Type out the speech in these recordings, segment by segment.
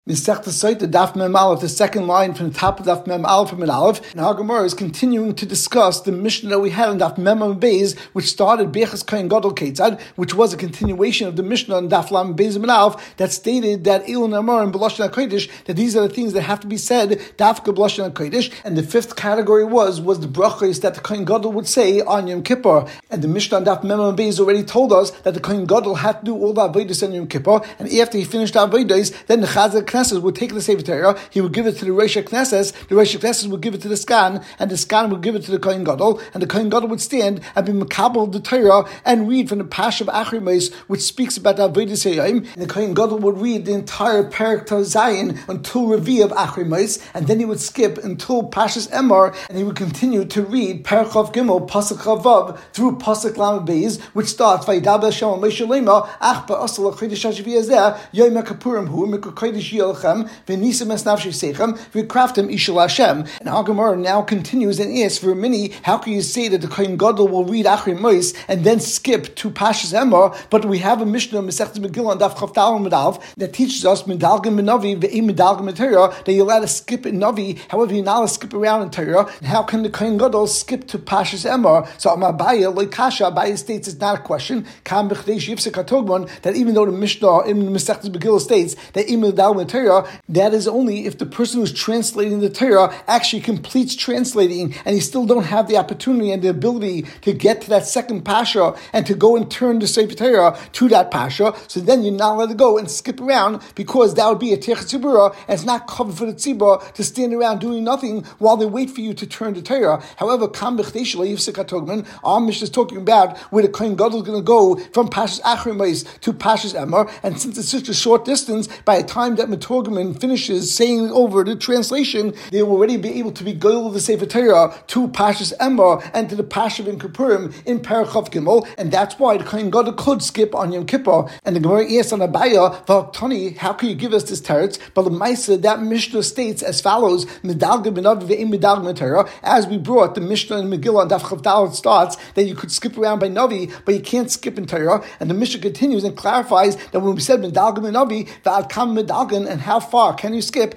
Misechta Soita Daf Mem Aleph, the second line from the top of Daf Mem Aleph from Aleph, and our Gemara is continuing to discuss the Mishnah that we had in Daf Mem Beis, which started Bechas Kohen Gadol Ketzad, which was a continuation of the Mishnah in Daf Lam Beis and Aleph that stated that Elon Amar and B'lashon HaKodesh, that these are the things that have to be said Dafka B'lashon HaKodesh, and the fifth category was the brachos that the Kohen Gadol would say on Yom Kippur, and the Mishnah in Daf Mem Beis already told us that the Kohen Gadol had to do all the avodas on Yom Kippur, and after he finished the avodas, then the Chazal Knesset would take the Sefer Torah, he would give it to the Rosh Knesset, the Rosh Knesset would give it to the Skan, and the Skan would give it to the Kohen Gadol, and the Kohen Gadol would stand and be makabel the Torah and read from the Pash of Achri Mos, which speaks about the Avodas Hayom, and the Kohen Gadol would read the entire Perek Zayin until Revi of Achri Mos, and then he would skip until Pashas Emor, and he would continue to read Perek Chav Gimel, Pasuk Chavav, through Pasuk Lamed Beis, which starts Vayidabel Hashem al Moshe Lema, Ach ba'asal l'chodesh hashvi hazeh, Yom HaKippurim hu, Mikra Kodesh Yelchem, V'nisem es nafshi seichem, V'kraftem ishal Hashem. And our Gemara now continues and asks for many, how can you say that the Kohen Gadol will read Achri Mos and then skip to Pashas Emor? But we have a Mishnah, Masechtas Megillah, Daf Chaf Daled Medav, that teaches us Medalgim Benavi ve'im Medalgim Torah, that you're allowed to skip in Navi, however you're not allowed to skip around in Torah. And how can the Kohen Gadol skip to Pashas Emor? So Amabaya, like Kasha, Abaya states it's not a question. Kam b'chdesh yifsek hatogman, that even though the Mishnah in Masechtas Megillah states that im Medalgim Torah, that is only if the person who's translating the Torah actually completes translating, and he still don't have the opportunity and the ability to get to that second Pasha and to go and turn the Sefer Torah to that Pasha. So then you're not allowed to go and skip around, because that would be a Techet Tzibura, and it's not covered for the Tzibur to stand around doing nothing while they wait for you to turn the Torah. However, Kam b'chdesh lo yifsek hatogman, our Mishnah is talking about where the Kohen Gadol is going to go from Pashas Achri Mos to Pashas Emor, and since it's such a short distance, by the time that Metorgaman finishes saying over the translation, they will already be able to be goyel of the Sefer Torah to Pashas Emor and to the Pasha in Kippurim in Perek Chav Gimel, and that's why the Kohen Gadol could skip on Yom Kippur. And the Gemara asks on Abaya, V'Tani, how can you give us this teretz? But the Maisa, that Mishnah states as follows: Medalgim benavi ve'im medalgim Torah. As we brought the Mishnah in Megillah, Daf Chav Daled starts that you could skip around by Navi, but you can't skip in Torah. And the Mishnah continues and clarifies that when we said Medalgim benavi, V'ad kam medalgim, and how far can you skip?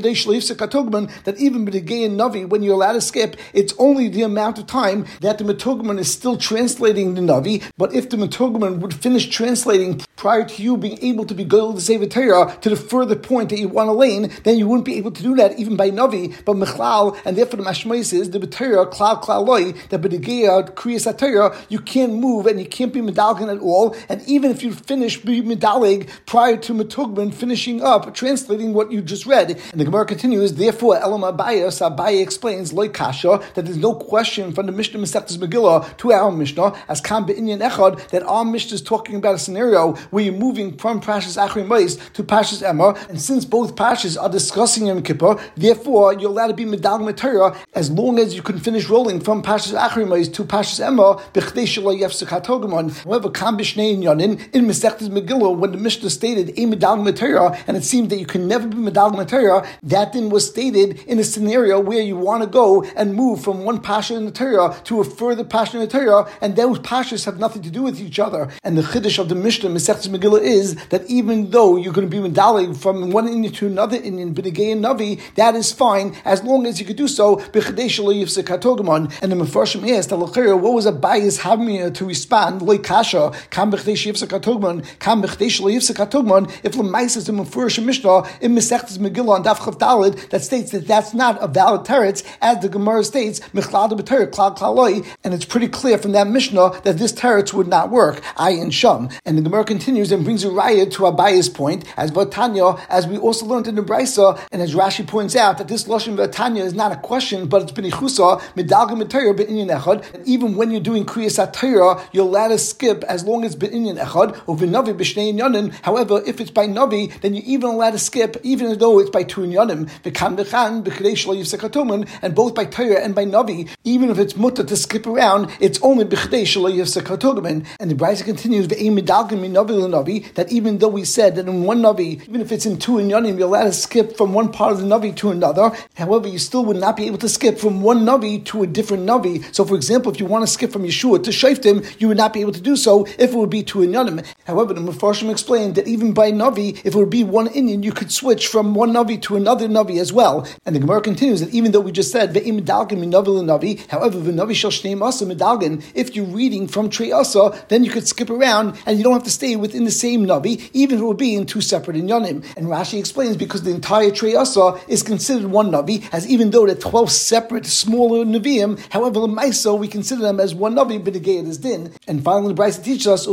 That even with the gay and Navi, when you're allowed to skip, it's only the amount of time that the Metogman is still translating the Navi. But if the Metogman would finish translating prior to you being able to be go to Sefer Torah to the further point that you want to lane, then you wouldn't be able to do that even by Navi. But Mechlal, and therefore the Mashmais is the B'Torah Klal Loi, that by the gay Kriyas HaTorah, you can't move and you can't be medalgan at all. And even if you finish be medalig prior to Metogman finishing up translating what you just read. And the Gemara continues, therefore, Elam Abaya explains, Loi Kasha, that there's no question from the Mishnah Masechtas Megillah to our Mishnah, as Kam Be'inyan Echad, that our Mishnah is talking about a scenario where you're moving from Pashas Achri Mos to Pashas Emor, and since both Pashas are discussing Yom Kippur, therefore, you're allowed to be Medalgim Torah as long as you can finish rolling from Pashas Achri Mos to Pashas Emor, B'chdei shelo yefsek hatogamon. However, Kam B'shnei Inyanin, in Masechtas Megillah, when the Mishnah stated, a Medalgim Torah, and it seemed that you can never be Medalgim Torah, that then was stated in a scenario where you want to go and move from one Pasha in the Torah to a further Pasha in the Torah, and those Pashas have nothing to do with each other. And the Chiddush of the Mishnah, Masechtas Megillah, is that even though you're going to be medalig from one Indian to another Indian, B'negei and Navi, that is fine, as long as you could do so, B'chadei shelo yifsek hatogamon. And the Mefarshim asked, what was Abaya's Havmina to respond, Loi Kasha, Kam b'chadei yifsek hatogamon, Kam b'chadei shelo yifsek hatogamon, if L'mais is the Mefarshim Mishnah, in Masechtas Megillah on Daf Chav Daled, that states that that's not a valid teretz, as the Gemara states, Mechlal b'Torah Klal Klaloi, and it's pretty clear from that Mishnah that this teretz would not work, Ayin Sham. And the Gemara continues and brings a raya to Abaya's point, as Vatanya, as we also learned in the Brisa, and as Rashi points out, that this Lashon Vatanya is not a question, but it's b'nichusa, Medalgim Torah b'inyan echad, and even when you're doing Kriyas HaTorah, you're allowed to skip as long as b'inyan echad, or v'navi b'shnei inyanim. However, if it's by Navi, then you're even allowed to skip, even though it's by two inyanim, v'kan b'chan b'chadei shelo yifsek hatogamon, and both by Torah and by Navi, even if it's mutter to skip around, it's only b'chadei shelo yifsek hatogamon. And the Brisa continues, v'ein medalgim min Navi l'Navi, that even though we said that in one Navi, even if it's in two inyanim, you're allowed to skip from one part of the Navi to another. However, you still would not be able to skip from one Navi to a different Navi. So, for example, if you want to skip from Yeshua to Shoftim, you would not be able to do so if it would be two inyanim. However, the Mefarshim explained that even by Navi, if it would be one inyan, inyan you could switch from one Navi to another Navi as well. And the Gemara continues that even though we just said ve'im medalgin min Navi l'Navi, however, v'Navi shel shnei masa medalgin, if you're reading from Trei Asa, then you could skip around and you don't have to stay within the same Navi, even if it would be in two separate inyanim. And Rashi explains because the entire Trei Asa is considered one Navi, as even though they're 12 separate smaller Naviim, however, l'Maisa we consider them as one Navi, but again is din. And finally, the Brisa teaches us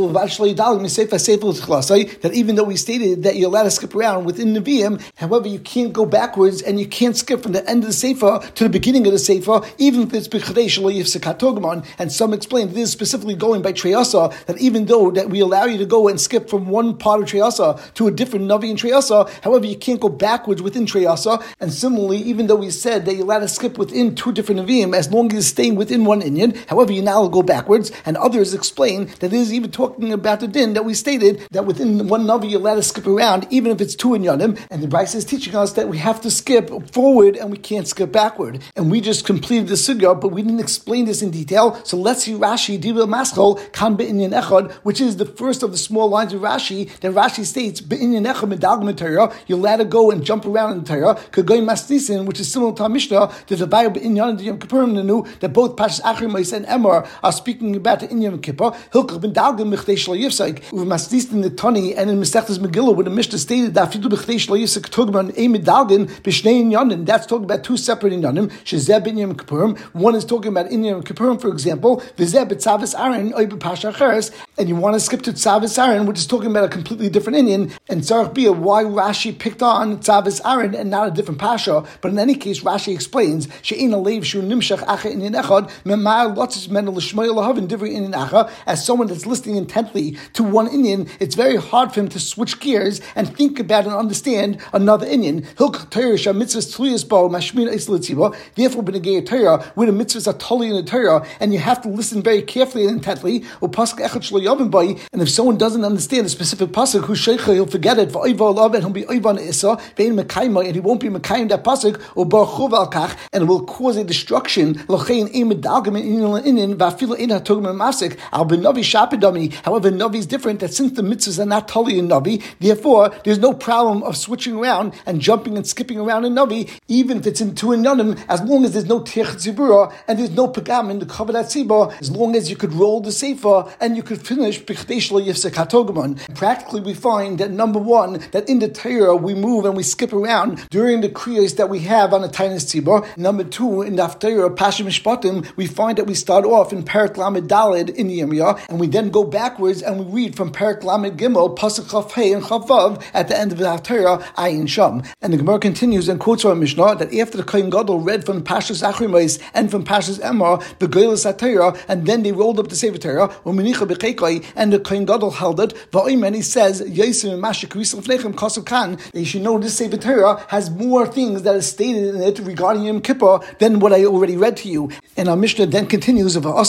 that even though we stated that you're allowed to skip around within Naviim, however, you can't go backwards and you can't skip from the end of the Sefer to the beginning of the Sefer, even if it's B'chadei Shelo Yifsek HaTogman. And some explain this is specifically going by Trei Asa, that even though that we allow you to go and skip from one part of Trei Asa to a different Navi in Trei Asa, however, you can't go backwards within Trei Asa. And similarly, even though we said that you're allowed to skip within two different Naviim, as long as you're staying within one inyan, however, you now go backwards. And others explain that it is even talking about the din that we stated that within one Navi you're allowed to skip around, even if it's two inyanim. And the Brisa is teaching us that we have to skip forward and we can't skip backward. And we just completed the sugya, but we didn't explain this in detail. So let's see Rashi Dibur Maschol Kan Be'inyan Echad, which is the first of the small lines of Rashi. That Rashi states Be'inyan Echad Medalgim Torah, you're allowed to go and jump around in the Torah. Kagoy Masnisin, which is similar to our Mishnah, to the Bayou Be'inyan and Yom Kippurim Nenu, that both Pashas Achrim and Emor are speaking about the Inyan Kippur. Hilchach Ben Dalgim Mechdei Shlo Yifsek. With Masnisin in the Tani and in Masechtas Megillah, where the Mishnah stated that Afidu B'chdei Shlo Yifsek Tugman Ein Medalgin B'Shnei Inyanim. That's talking about two separate Inyanim. Shezeh B'Inyan Kippurim. One is talking about Inyan Kippurim, for example. V'Zeh B'Tzavis Aaron Oy B'Pasha Acheres. And you want to skip to Tzavis Aaron, which is talking about a completely different Inyan. And Tzarech Bia, why Rashi picked on Tzavis Aaron and not a different Pasha. But in any case, Rashi explains She'ein Alev Shu Nimshach Acha Inyan Echad Memar Lotzis Men L'Shmoy Lahavin Divrei Inyan Acha. As someone that's listening intently to one Inyan, it's very hard for him to switch gears and think about and understand another Inyan. Hilchach Torah Shah Mitzvahs Tluyas Bo Mashmin Eis L'Tzibo. Therefore, B'negei Torah, where the mitzvahs are totally in the Torah, and you have to listen very carefully and intently. Or pasuk echad shlo yavim bai, and if someone doesn't understand a specific pasuk, who's sheicha, he'll forget it. V'oiva alav, and he'll be oiva ne'isa, ve'in mekayma, and he won't be mekayim that pasuk, or baruchuv al kach, and it will cause a destruction. L'chein ein medalgim in va'afila ein hatogim masik al b'navi shapidami. However, navi is different. That since the mitzvahs are not totally in navi, therefore there's no problem of switching around and jumping and skipping around in navi, even if it's in two inyanim, as long as there's no tiach tzibura and there's no pagam in the kavadat tzibah, as long as you could roll the sefer and you could finish b'chdei shlo yifsek hatogaman. Practically, we find that number one, that in the Torah we move and we skip around during the kriyos that we have on the tainis tzibah. Number two, in the Haftarah Pasha Mishpatim, we find that we start off in Perek Lamed Daled in the Yirmiyah, and we then go backwards and we read from Perek Lamed Gimel pasuk Chaf Hey and Chaf Vav at the end of the Haftarah Ayin Sham. And the Gemara continues and quotes from Mishnah that after the Kohen Gadol read from Pashas Achrimais and from Pashas Emor the Geilas HaTorah, and then they rolled up the Sefer Torah, and the Kohen Gadol held it. And he says, you should know this Sefer Torah has more things that is stated in it regarding Yom Kippur than what I already read to you. And our Mishnah then continues of that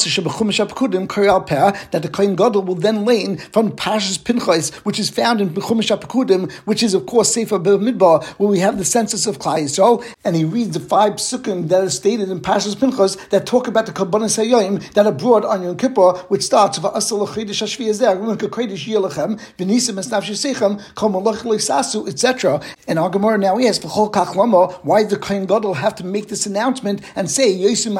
the Kohen Gadol will then learn from Pashas Pinchas, which is found in Bechumash HaPekudim, which is of course Sefer B'Midbar, where we have the census of Klal Yisrael, and he reads the 5 psukim that are stated in Pashas Pinchas that talk about the Kabbanas Hayom that are brought on Yom Kippur, which starts etc. And our Gemara now asks, why did the Kohen Gadol have to make this announcement and say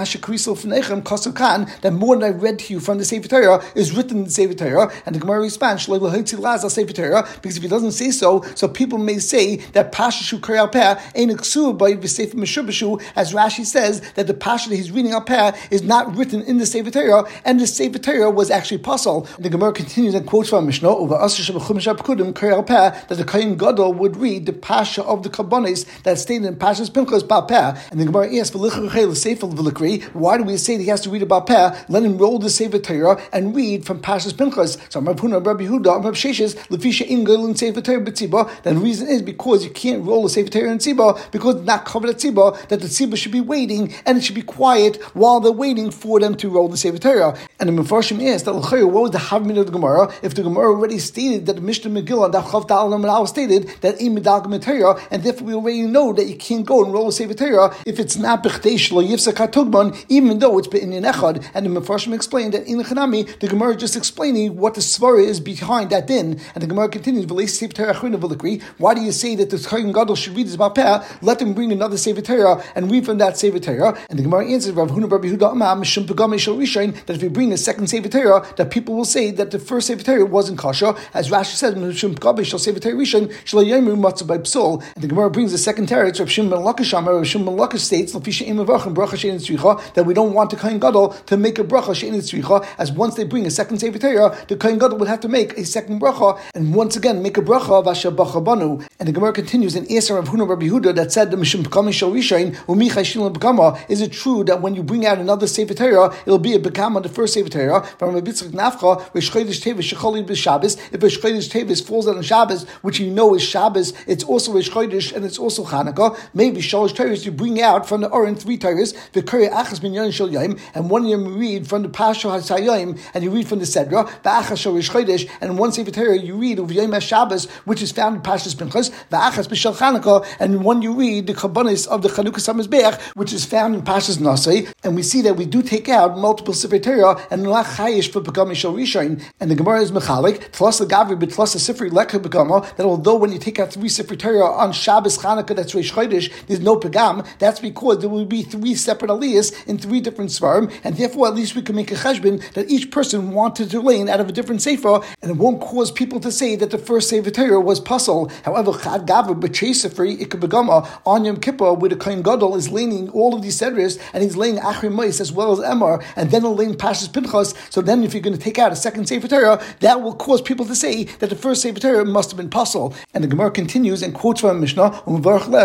that more than I read to you from the Sefer Torah is written in the Sefer Torah? And the Gemara responds, because if he doesn't say so people may say that Pasha Kari Al Peh ain't exued by the Sefer Meshubashu, as Rashi says that the Pasha that he's reading Al Peh is not written in the Sefer Torah, and the Sefer Torah was actually Pasal. The Gemara continues and quotes from Mishnah over that the Kohen Gadol would read the Pasha of the Kabbanis that stated in Pasha's Pinchas Bal Peh. And the Gemara asks, why do we say that he has to read about Peh? Let him roll the Sefer Torah and read from Pasha's Pinchas. So Rav Huna, Rabbi Yehuda, Rav Sheshes, Lefisha Ingel and Sefer Torah b'tzibah. Then the reason is because you can't roll the Sefer Torah in tzibah, because it's not covered at tzibah, that the tzibah should be waiting and it should be quiet while they're waiting for them to roll the Sefer Torah. And the Mefarshim asked that what was the havmin of the Gemara if the Gemara already stated that the Mishnah Megillah Daf Chav Dal Amud Aleph stated that in medalgim Torah, and therefore we already know that you can't go and roll a Sefer Torah if it's not b'chdei shlo yifsek hatugman, even though it's in echad. And the Mefarshim explained that in the Chanami the Gemara is just explaining what the svara is behind that din. And the Gemara continues, say? Why do you say that the Kohen Gadol should read this Bapeh? Let them bring another Sefer Torah and read from that Sefer Torah. And the Gemara answers, Rav Huna Bar Yehuda Amar, Mishum Pagam Shel Rishon, that if you bring a second Sefer Torah, that people will say that the first Sefer Torah wasn't kosher, as Rashi says, Mishum Pagam Shel Sefer Torah Rishon Shel Yomu Matzah by Psol. And the Gemara brings the second Torah. Rav Shimon ben Lakish Amar, Rav Shimon ben Lakish states, that we don't want the Kohen Gadol to make a bracha she'ein tzricha, as once they bring a second Sefer Torah, the Kohen Gadol would have to make a second bracha, and once again make a bracha of Asher Bacha Banu. And the Gemara continues in Eser of Huna Rabbi Yehuda that said the Mishum Pekama Shel Rishon Umichai Shilin Bekama. Is it true that when you bring out another Sefer Torah, it'll be a Bekama on the first Sefer Torah? From Rabbi Yitzchak Nafcha, Rish Chodesh Tevis Shecholi b'Shabbos. If Rish Chodesh Tevis falls out on Shabbos, which you know is Shabbos, it's also Rish Chodesh and it's also Chanukah. Maybe Shalosh Torahs you bring out from the Oren 3 Torahs, the Kari Achas Min Yon Shel Yom, and one you read from the Pasha HaSayim, and you read from the Sedra, the Achas Shel Rish Chodesh, and one Sefer Torah you read of Yom HaShabbos, which is found in Pashas Pinchas, the Achas B'Shel Chanukah, and one you read the Kabbanis of the Chanukah Samizbeach, which is found in Pashas Nasei, and we see that we do take out multiple Sefer Torah and Lach Chayish for Pekama Shel Rishon, and the Gemara is Mechalik, Tlas Gavri B'Tlas Sifri Lekha Pekama, that although when you take out 3 Sefer Torah on Shabbos Chanukah, that's Rish Chodesh, there's no Pegam, that's because there will be 3 separate aliyahs in 3 different svarim, and therefore at least we can make a cheshbon that each person wanted to learn out of a different sefer, and it won't cause people to say that the first Sefer Torah was puzzle. However, Chad Gavra B'Chei Sifri Ikabagama on Yom Kippur, where the Kohen Gadol is leaning all of these sedres, and he's laying Achri Mois as well as Emor, and then he'll lay Pashas Pinchas. So then, if you're going to take out a second Sefer Torah, that will cause people to say that the first Sefer Torah must have been puzzle. And the Gemara continues and quotes from Mishnah, and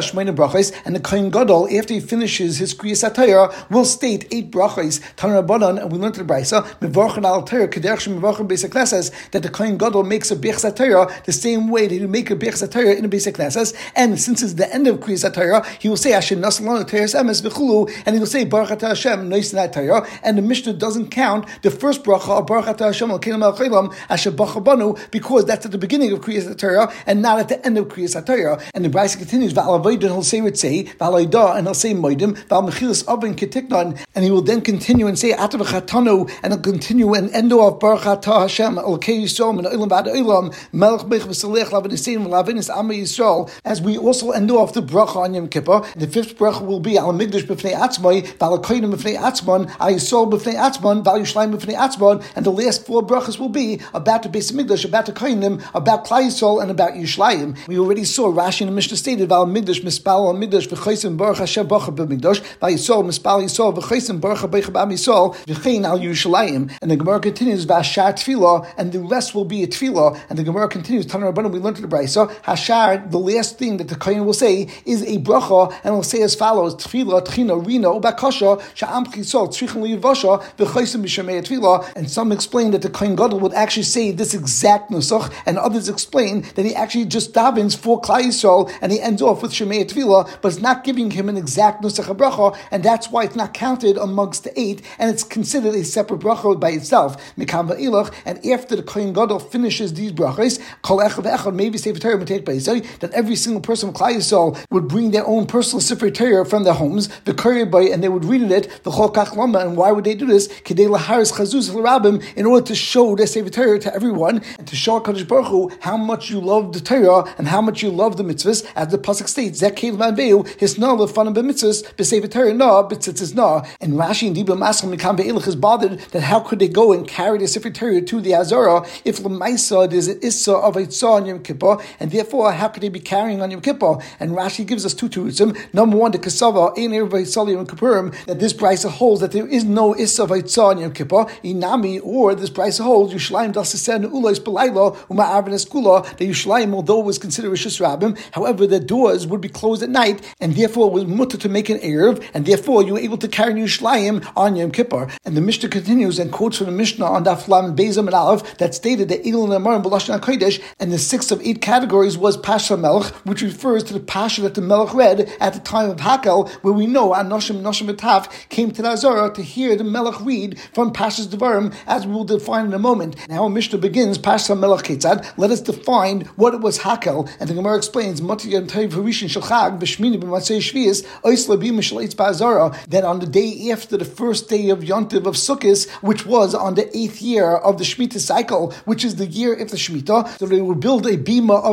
the Kohen Gadol, after he finishes his Kriyas HaTorah, will state 8 brachos. Tanur Rabbanan, and we learned in the Brisa, Mevorchen al Torah Kederach Shemevorchen Beis HaKnesses, that the Kohen Gadol makes a Birchas HaTorah the same way that he make a Birchas HaTorah in a Beis HaKnesses, and since it's the end of Kriyas HaTorah, he will say Asher Nasalon Teres Emes V'Chulu, and he will say Baruch Atah Hashem Noisin HaTorah, and the Mishnah doesn't count the first bracha of Baruch Atah Hashem Al Kelim Al Chelam Asher Bacha Banu, because that's at the beginning of Kriyas HaTorah and not at the end of Kriyas HaTorah. And the Brisa continues V'al Avodah he'll say Ritzei, V'al Oida and he'll say Moedim, V'al Mechilas Oven Ketiknon, and he will then continue and say Atav Chatanu, and he'll continue and end off Baruch Atah Hashem Elokei Yisrael Min Olam Ba'ad Olam Melech Bech V'Salech Lavinisim Lavinis Amma Yisrael. As we also end off the bracha on Yom Kippur, the 5th bracha will be Al Migdash B'Fnei Atzmai, V'al Koyim B'Fnei Atzmon, Al Yisrael B'Fnei Atzmon, V'al Yishlayim B'Fnei Atzmon, and the last 4 brachas will be about the Beis Migdash, about the Koyim, about Klal Yisrael, and about Yishlayim. We already saw Rashi in the Mishnah stated V'al Migdash Mispal Al Migdash V'Chaysim Baruch Hashem Bacha B'Migdash, V'al Yisrael Mispal Yisrael V'Chaysim Baruch B'Cha B'Am Yisrael V'Chein Al Yushalayim. And the Gemara continues V'Ashar Tefillah, and the rest will be a Tefillah. And the Gemara continues Tanur Rabbanan, we learned in the Brisa, Hashar, the last thing that the Kohen will say is a bracha, and will say as follows: Tefillah, Tchina, Rina, Ubakasha, Sha'am Chisol, Tzrichin Liyavasha, V'Chaysim B'Shemei Tefillah. And some explain that the Kohen Gadol would actually say this exact nusach, and others explain that he actually just davens for Klal Yisrael, and he ends off with Shemei Tefillah, but it's not giving him an exact nusach bracha, and that's why it's not counted amongst the 8, and it's considered a separate bracha by itself. Mikam va'ilach, and after the Kohen Gadol finishes these brachas, Kol Echad Ve'echad, maybe Sefer Torah Mateit B'Yisrael, that every single person of Klal Yisrael would bring their own personal Sefer Torah from their homes, and they would read it, V'chol Kach Lama. And why would they do this? Kedei Laharis Chazuz L'Rabim, in order to show their Sefer Torah to everyone, and to show HaKadosh Baruch Hu how much you love the Torah and how much you love the mitzvahs, as the pasuk states, Zekei L'Manveu, Hisna L'Fanam B'Mitzvahs, B'Sefer Torah Na, B'Tzitzis Na. And Rashi and Dibla Maschal Mikam Ve'ilach is bothered that how could they go and carry the Sefer Torah to the Azara if L'Maisa there's an Issa of Eitzah on Yom Kippur, and therefore how could they be carrying on Yom Kippur? And Rashi gives us 2 terutzim. Number 1, the Kasava Ein Erev Vayisali Yom Kippurim, that this Brisa holds that there is no Issa of Eitzah on Yom Kippur. Inami, or this Brisa holds Yushalayim Dasisen Ulois Belayla Uma'arvin Eskula, that Yushalayim, although it was considered Rishus Rabbim, however the doors would be closed at night, and therefore it was mutter to make an Erev, and therefore you were able to carry Yushalayim on Yom Kippur. And the Mishnah continues and quotes from the Mishnah on Daf Lam Beizam and Aleph that stated that Elul and Amarim B'Lashon HaKodesh, and the 6th of 8 categories was Pasha Melech, which refers to the Pasha that the Melech read at the time of Hakel, where we know Anoshim Betaf came to the Azara to hear the Melech read from Pasha's Devarim, as we will define in a moment. Now Mishnah begins Pasha Melech Ketzad. Let us define what it was Hakel, and the Gemara explains Mati Yom Tov Harishin Shel Chag V'Shmini B'Matzei Shvius Ois Labim Shel Eitz Ba'Azara, that on the day after the first day of Yontiv of Sukkot, which was on the 8th year of the Shemitah cycle, which is the year after Shemitah, so they would build a bima of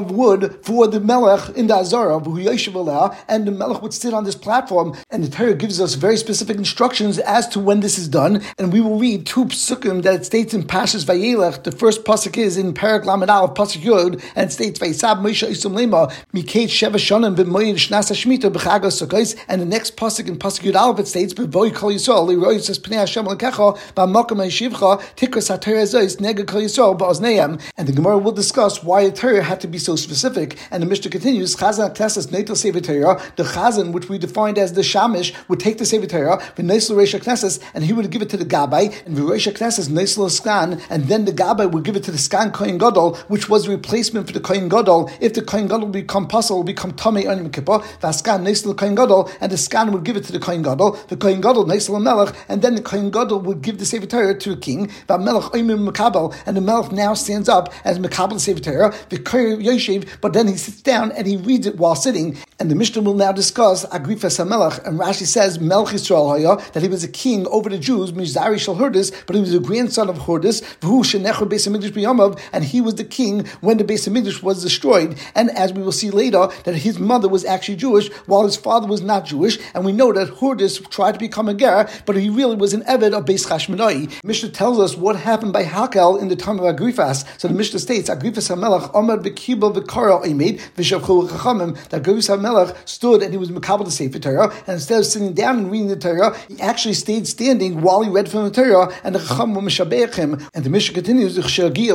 of wood for the Melech in the Azara, and the Melech would sit on this platform. And the Torah gives us very specific instructions as to when this is done. And we will read two psukim that it states in Pashas Vayelech. The first pasuk is in Perek Lamed Aleph pasuk Yod, and it states Vayisab Moshe Isum Lema Mikate Sheva Shonim B'Moed Shnas Hashmita B'Chag HaSukkos. And the next pasuk in pasuk Yod Aleph it states B'Voy Kol Yisrael Leroy Says Pnei Hashem Lekecha B'Makom HaYeshivcha Tikras HaTorah Zois Neged Kol Yisrael Ba'Ozneim. And the Gemara will discuss why the Torah had to be so specific. And the Mishnah continues Chazan Knesses Neitel Sefer Torah. The Chazan, which we defined as the Shamish, would take the Sefer Torah V'Neisel Reish Knesses, and he would give it to the Gabbai, and V'Reish Knesses Neisel Skan, and then the Gabbai would give it to the Skan Kohen Gadol, which was a replacement for the Kohen Gadol. If the Kohen Gadol become puzzle, will become Tamei on Yom Kippur, V'Askan Neisel Kohen Gadol, and the Skan would give it to the Kohen Gadol, the Kohen Gadol Neisel Melech, and then the Kohen Gadol would give the Sefer Torah to the king, V'Melech Oimim Mekabel, and the Melech now stands up as Mekabel the Sefer Torah, V'Koyer Yoshev, but then he sits down and he reads it while sitting. And the Mishnah will now discuss Agrifas HaMelech, and Rashi says Melech Yisrael Haya, that he was a king over the Jews, Mizari Shal Hurdis, but he was a grandson of Hurdis, V'hu Shenecher Beis HaMikdash B'Yamav, and he was the king when the Beis HaMikdash was destroyed. And as we will see later, that his mother was actually Jewish, while his father was not Jewish, and we know that Hurdis tried to become a ger, but he really was an Eved of Beis Chashmonai. Mishnah tells us what happened by Hakel in the time of Agrifas. So the Mishnah states, Agrifas HaMelech Amad V'Kibel V'Kara Oimid V'Shavchu Chachamim, that Agrifas HaMelech stood and he was Mekabel the Sefer Torah, and instead of sitting down and reading the Torah, he actually stayed standing while he read from the Torah, and the Chacham were Meshabeach him. And the Mishnah continues, and when he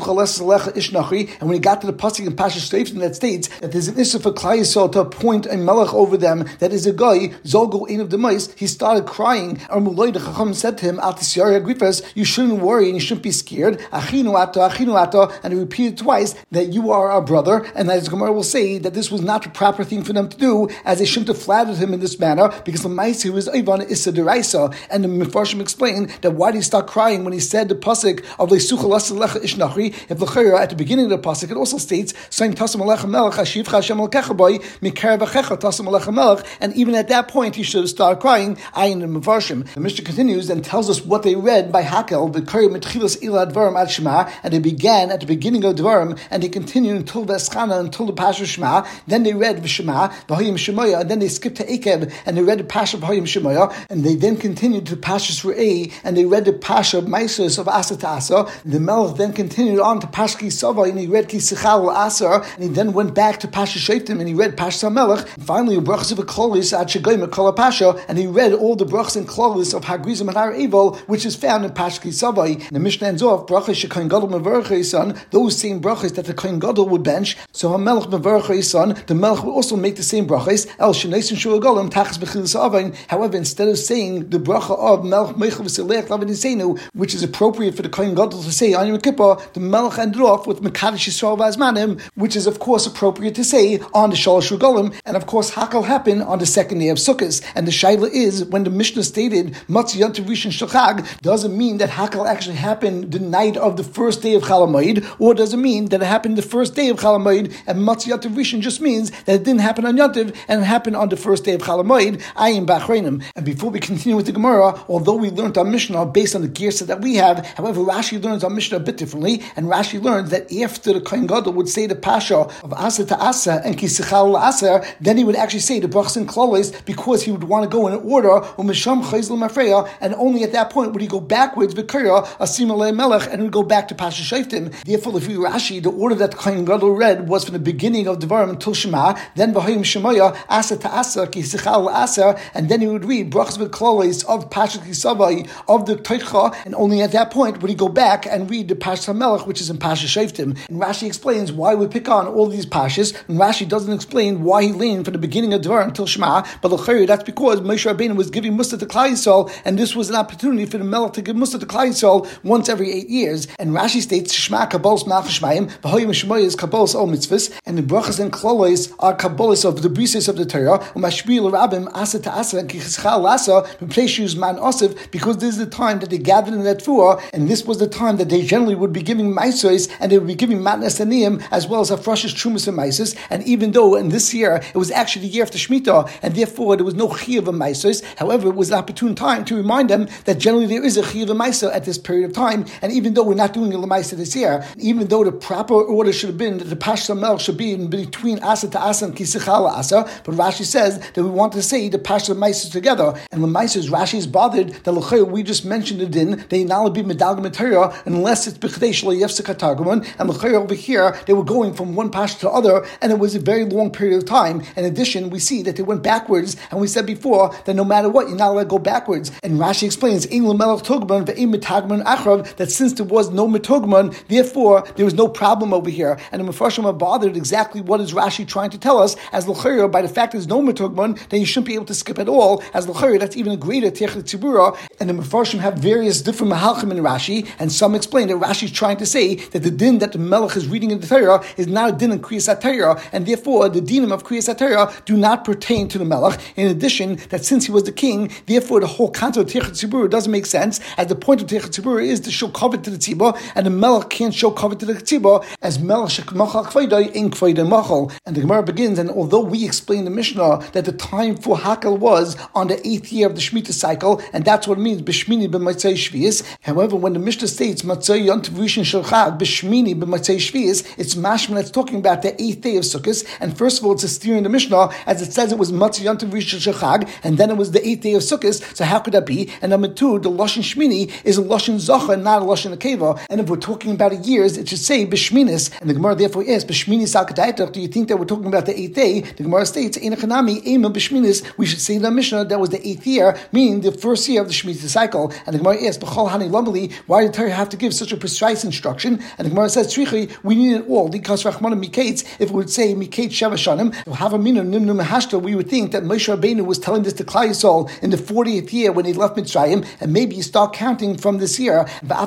got to the pasuk in Pashas Shleifim that states that there's an issue for Klal Yisrael to appoint a melech over them, that is a guy, Zolgo Ein of the Mice, he started crying. The Chacham said to him, you shouldn't worry and you shouldn't be scared. Achinu ato, and he repeated twice that you are our brother, and as Gemara will say that this was not the proper thing for them to do, as they shouldn't have flattered him in this manner, because the mice who was Ivan is a deraisa. And the Mefarshim explained that why did he start crying when he said the pasuk of Leisucha Lasalecha Ishnachri? If l'chayra at the beginning of the pasuk it also states saying Tasam Alecha Melech Hashivcha Hashem Lekecha Boy Mikar V'Checha Tasam Alecha Melech, and even at that point he should have started crying. Ayin the Mefarshim. The Mishnah continues and tells us what they read by Hakel V'Kari Mitchilas Ila Dvarim Ad Shema, and they began at the beginning of Dvarim and they continued until Veschana, until the Pasha Shema. Then they read V'Shema V'Hayim Shemaya, and then they skipped to Ekeb and they read the Pasha V'Hayim Shemaya, and they then continued to Pashas Re'ei and they read the Pasha Maisus of Asa to Asa. The Melech then continued on to Pasha Kisava and he read Kisichal Asa, and he then went back to Pasha Shaftim and he read Pasha Melech, and finally brachas of Klolis at Shagayim Kol Pasha, and he read all the brachas and Klolis of Hagrizim and Har Evil, which is found in Pasha Kisava. The Mishnah ends off brachas Shekain Gadol Mevarchei son, those same brachas that the Kohen Gadol would bench. So HaMelech Mevarchei son, the Melech would also make the same brachas. El Shneisin Shul Golim Tachas Bechilas Avain. However, instead of saying the bracha of Melech Meichel V'Selech Lavidisenu, which is appropriate for the Kohen Gadol to say on Yom Kippur, the Melech ended off with Mekadosh Yisrael V'Azmanim, which is of course appropriate to say on the Shalosh Regalim, and of course Hakel happened on the second day of Sukkot. And the shaila is, when the Mishnah stated Matzah Yom Tov Rishon Shel Chag, does it mean that Hakel actually happened the night of the first day of Chol Hamoed, or does it mean that it happened the first day of Chol Hamoed, and Matzah Yom Tov Rishon just means that it didn't happen on Yom Tov and it happened on the first day of Chol Hamoed? Ayin Bachreinim. And before we continue with the Gemara, although we learned our Mishnah based on the Girsa that we have, however, Rashi learns our Mishnah a bit differently, and Rashi learns that after the Kohen Gadol would say the Pasha of Asa to Asa and Kisichal Aser, then he would actually say the Brachas and Klolis, because he would want to go in order, and only at that point would he go backwards, V'Kira, Asim Alei Melech, and he would go back to Pasha Shaftim. Therefore, if we Rashi, the order that the Kohen Gadol read was from the beginning of Devarim until Shema, then V'Hayim Shemaya, Asa to Asa, Kisichal Aser, and then he would read Brachas V'Klolis of Pasha Kisavai, of the Teicha, and only at that point would he go back and read the Pasha Melech, which is in Pasha Shaftim. And Rashi explains why we pick on all these Pashas, and Rashi doesn't explain why he leaned from the beginning of Devarim until Shema, but that's because Moshe Rabbeinu was giving Mussar to Klal Yisrael, and this was an opportunity for the Melech to give Mussar to Klal Yisrael once every 8 years. And Rashi states Shema Kabbalas Malchus Shemaim, V'Hayim Shemaya is Kabbalas Ol Mitzvahs, and the Brachas and Klolos are Kabbalas Kabbalahs of the brises of the Torah, Umashbil Rabim Asa to Asa and Kichal Lasa, Man Osif, because this is the time that they gathered in that Fuah, and this was the time that they generally would be giving Maisos, and they would be giving Matnas Aniyim, as well as Afrashas Trumas and Maisos. And even though in this year it was actually the year after Shemitah, and therefore there was no Chiyav of Maisos, however, it was an opportune time to remind them that generally there is a Chiyav of Maisa at this period of time, and even though we're not doing a Lamaisa this year, even though the proper order should have been that the Pashta Melch should be in between Asa to Asa and Kisichala Asa, but Rashi says that we want to say the Pashta Maisa together, and Lamaisa, Rashi is bothered that we just mentioned the din, they now be medalga material unless it's b'chdei shlo yefsek hatargumon, and over here they were going from one Pashta to other, and it was a very long period of time. In addition, we see that they went backwards, and we said before that no matter what, you're not allowed to go backwards. And Rashi explains that since there was no mitugman, therefore there was no problem over here. And the Mefarshim are bothered exactly what is Rashi trying to tell us, as l'chayr, by the fact there's no mitugman, then you shouldn't be able to skip at all, as l'chayr, that's even a greater techet tzibura. And the Mefarshim have various different mahalchim in Rashi, and some explain that Rashi is trying to say that the din that the Melech is reading in the Torah is not a din in Kriyas HaTorah, and therefore the dinim of Kriyas HaTorah do not pertain to the Melech. In addition, that since he was the king, therefore the whole concept of Techet Tzibur doesn't make sense, as the point of Techet Tzibur is to show covet to the Tzibur, and the Melech can't show covet to the Tzibur, as Melech Shekmachal Kvaydai in Kvaydai Machal. And the Gemara begins, and although we explain the Mishnah that the time for Hakel was on the 8th year of the Shemitah cycle, and that's what it means, B'Shmini B'Matzei Shvius. However, when the Mishnah states Matzei Yontiv Rishon Shel Chag B'Shmini B'Matzei Shvius, it's mashma that's talking about the 8th day of Sukkot. And first of all, it's a steer in the Mishnah, as it says it was Matzei Yontiv Rishon Shel Chag, and then it was the 8th day of Sukkot. So how could that be? And number two, the Lashon Shmini is a Lashon Zacha, not a Lashon Akeva. And if we're talking about years, it should say B'Shminis. And the Gemara therefore asks, B'Shmini Salkataytach, do you think that we're talking about the 8th day? The Gemara states, Einachanami Eimel B'Shminis. We should say in the Mishnah that was the 8th year, meaning the first year of the Shemitah cycle. And the Gemara asks, B'chol Hani Lamali, why did the Torah have to give such a precise instruction? And the Gemara says, Tzrichi, we need it all. Because Rachmana Miketz, if it would say Miketz Sheva Shanim, Havaminu Nimnu Mahashta, we would think that Moshe Rabbeinu was telling this to Klal Yisrael in the 40th year when he left Mitzrayim, and maybe you start counting from this year.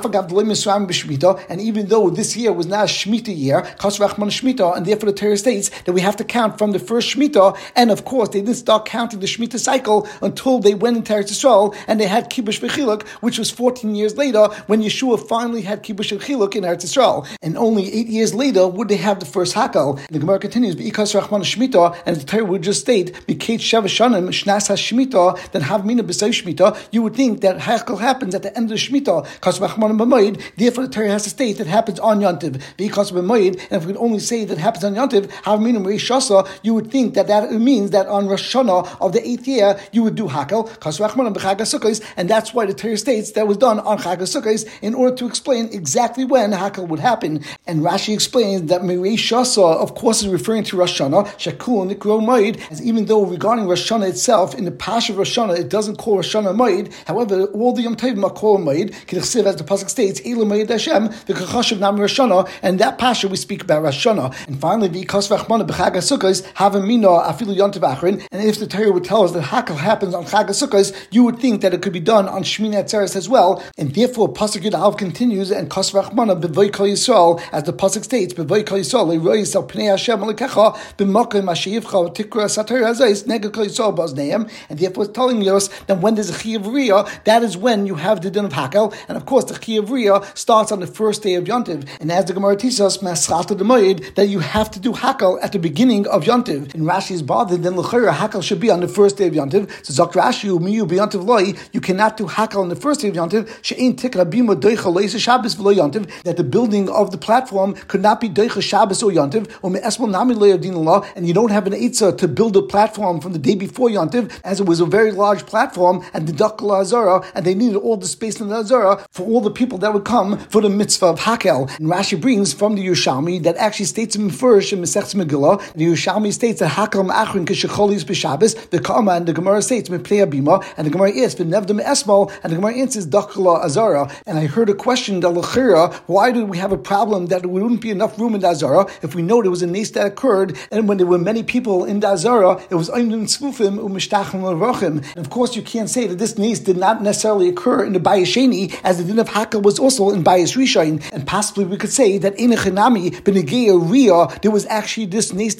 And even though this year was not a Shemitah year, Kas Rachmana Shemitah, and therefore the Torah states that we have to count from the first Shemitah, and of course they didn't start counting the Shemitah cycle until they went into Eretz Yisrael, and they had Kibush V'Chiluk, which was 14 years later, when Yeshua finally had Kibush V'Chiluk in Eretz Yisrael. And only 8 years later would they have the first Hakel. The Gemara continues, B'ikas Rachmana Shemitah, and the Torah would just state, Miketz Sheva Shanim, Shnas HaShemitah, then Havmina B'Sei Shemitah. You would think that Hakel happens at the end of the Shemitah, Kas Rachmana B'Moed, therefore the Torah has to state that happens on Yontiv. B'ikas B'Moed, and if we could only say that happens on Yontiv, Havmina Reish Shasa, you would think that that means that on Rosh Hashanah of the 8th year, you would do Hakel, Kas Rachmana B'Chag HaSukkos, and that's why the Torah states that was done on Chag HaSukkos in order to explain exactly when Hakel would happen. And Rashi explains that Mirei Shasa, of course, is referring to Rosh Hashanah, Shakul Nikro Moed, as even though regarding Rosh Hashanah itself, in the Pash of Rosh Hashanah, it doesn't call Rosh Hashanah Moed. However, all the Yom Tovim are called Moed. K'dichsiv, as the pasuk states, Ela Moed Hashem, the Kachashav Nam Rosh Hashanah, and that Pasha we speak about Rosh Hashanah. And finally, V'Kas Rachmana B'Chag HaSukkos, Havamina Afilu Yom Tov Achrin. And if the Torah would tell us that Hakel happens on Chag HaSukkos, you would think that it could be done on Shmini Atzeres as well. And therefore, pasuk Yud Aleph continues, and Kas Rachmana B'Voi Kol Yisrael, as the pasuk states, B'Voi Kol Yisrael, Le'Roi Yisrael Pnei Hashem Alekecha, B'Makom Ashiyivcha Tikra Sator Hazais Neged Kol Yisrael Bazneim. And therefore, it's telling us that when there's a Chiyav Riyah, that is when you have the din of Hakel. And of course, the Chiyav Riyah starts on the first day of Yontiv. And as the Gemara teaches us, Maschalta D'Moed, that you have to do Hakel at the beginning of Yontiv. And Rashi is bothered, then L'chayra Hakel should be on the first day of Yontiv. So Zok Rashi, Umiyu B'Yontiv Loi, you cannot do Hakel on the first day of Yontiv. She'ein Tikra Bima Doicha Leisa Shabbos V'Lo Yontiv, that the building of the platform could not be Doicha Shabbos or Yontiv, or Me'esmol Nami Lei Adin Allah, and you don't have an Eitzah to build a platform from the day before Yontiv, as it was a very large platform, and the Dakla Azara, and they needed all the space in the Azara for all the people that would come for the mitzvah of Hakel. And Rashi brings from the Yerushalmi that actually states in first in Masechta Megillah, the Yerushalmi states that Hakel Ma'achrin Kishecholis B'Shabbos, the Kama and the Gemara states Mepnei Abima, and the Gemara is V'Nevdim Esmol, and the Gemara answers Dakla Azara. And I heard a question, the L'chira, why did we have a problem that there wouldn't be enough room in the Azara if we know there was a nace that occurred, and when there were many people in the Azara, it was Oimdim Tzvufim U'Mishtachim L'Rochim. And of course, you can't say that this nace did not necessarily occur in the Bayis Sheni, as the din of Hakel was also in Bayis Rishon. And possibly we could say that in a Chenami, B'Negei Riyah, there was actually this nace that occurred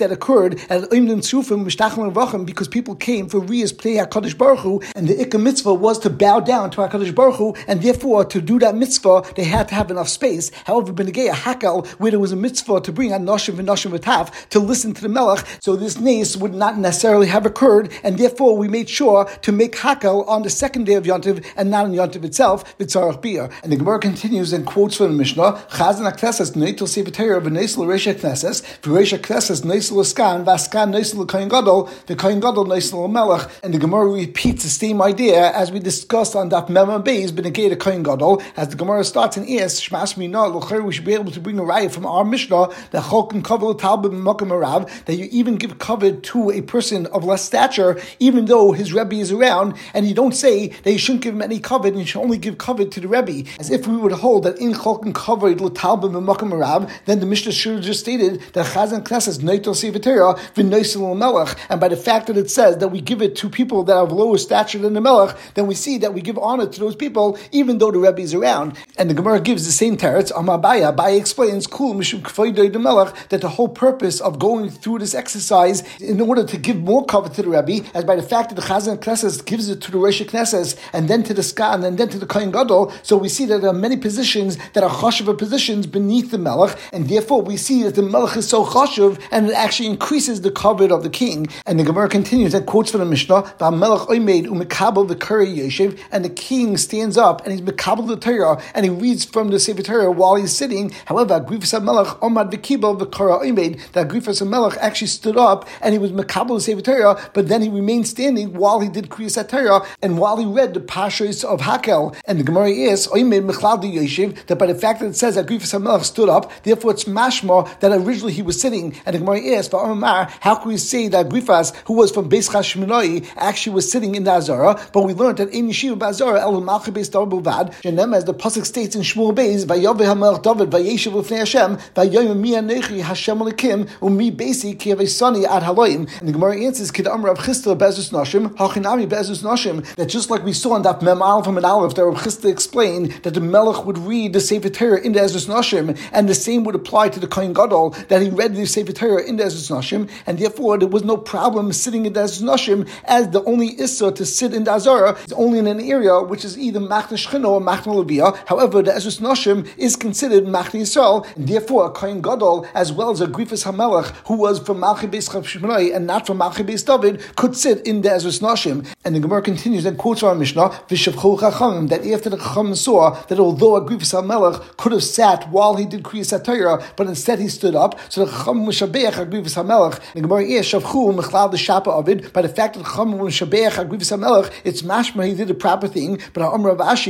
occurred at Oimdim Tzufim Mishtachim Levachim because people came for Riyas Pnei HaKadosh Baruch Hu, and the Ikka mitzvah was to bow down to HaKadosh Baruch Hu, and therefore to do that mitzvah they had to have enough space. However, B'negei Hakel, where there was a mitzvah to bring on Noshim v'Noshim v'Tav to listen to the Melech, so this nace would not necessarily have occurred, and therefore we made sure to make Hakel on the second day of Yontiv and not on Yontiv itself, V'tzarech Biyah. And the Gemara continues and quotes from the Mishnah, Chazan HaKnesses Neitel Sefer Torah v'Neisel Reisha Knesses, v'Reisha Knesses Neisel L'Skan, v'Askan Neisel L'Kohen Gadol, v'Kohen Gadol Neisel L'Melech. And the Gemara repeats the same idea as we discussed on Daf Mem Beis B'negei the Kohen Gadol, as the Gemara starts and asks, Shmas Mina, L'cher, we should be able to bring a raya from our Mishnah that Cholken Kavod Talbid M'Makom Arav, that you even give covet to a person of less stature, even though his Rebbe is around, and you don't say that you shouldn't give him any covet, and you should only give covet to the Rebbe. As if we would hold that in Cholken Kavod L'Talbid M'Makom Arav, then the Mishnah should have just stated that Chazan Knesses Neitel Sefer Torah v'Neisel Melech, and by the fact that it says that we give it to people that have lower stature than the Melech, then we see that we give honor to those people, even though the Rebbe is around. And the Gemara gives the same teretz. Abaye explains, Kul Mishum K'Voidei the Melech, that the whole purpose of going through this exercise in order to give more covet to the Rebbe, as by the fact that the Chazan Knesses gives it to the Rosh Knesses, and then to the Skan, and then to the Kohen Gadol, so we see that there are many positions that are chashuv positions beneath the Melech, and therefore we see that the Melech is so chashuv, and it actually increases the covet of the king. And the Gemara continues and quotes from the Mishnah, V'Melech Oimed u'Mekabel v'Kari Yeshiv, and the king stands up and he's Mekabel the Torah, and he reads from the Sefer Torah while he's sitting. However, Agrifas HaMelech Omad v'Kibel v'Kara Oimed, that Agrifas HaMelech actually stood up and he was Mekabel the Sefer Torah, but then he remained standing while he did Kriyas HaTorah and while he read the Pashas of Hakel. And the Gemara is Oimed Mechlal Yeshiv, that by the fact that it says that Agrifas HaMelech stood up, therefore it's mashma that originally he was sitting. And the Gemara is, how can we say that Agrifas, who was from Beis Chashmonai, actually was sitting in the Azara? But we learned that in Yeshiva B'Azara El Malchi Beis David B'Vad, Shenem, as the pasuk states in Shmuel Beis, Vayaveh HaMelech David Vayeshiv L'fnei Hashem Vayayim Mi Anechi Hashem Elikim Umi Beisi Ki Avesani Ad Haloim. And the Gemara answers, Kid Amar Rav Chisda Bezus Nashim Hachinami Bezus Nashim, that just like we saw in that Mem Aleph and Aleph, that Rav Chisda explained that the Melech would read the Sefer Torah in the Bezus Nashim, and the same would apply to the Kohen Gadol, that he read the Sefer Torah in the Bezus Nashim, and therefore there was no problem sitting in the Bezus Nashim, as the only Issa to sit in the Azara is only in an area which is either Machne Shechina or Machne Leviyah. However, the Bezus Nashim is considered Machne Yisrael, and therefore a Kohen Gadol, as well as a Agrifas HaMelech, who was from Malchi Beis Chashmonai and not from Malchi Beis David, could sit in the Bezus Nashim. And the Gemara continues and quotes our Mishnah, V'shavchu Chachamim, that after the Chachamim saw that although Agrifas HaMelech could have sat while he did Kriyas HaTorah, but instead he stood up, so the Chachamim Mishabeach Agrifas HaMelech. The Gemara is Shavchu Mechlal the Shapa of it, by the fact that the Chachamim Mishabeach Agrifas HaMelech, it's mashma he did the proper thing. But Rav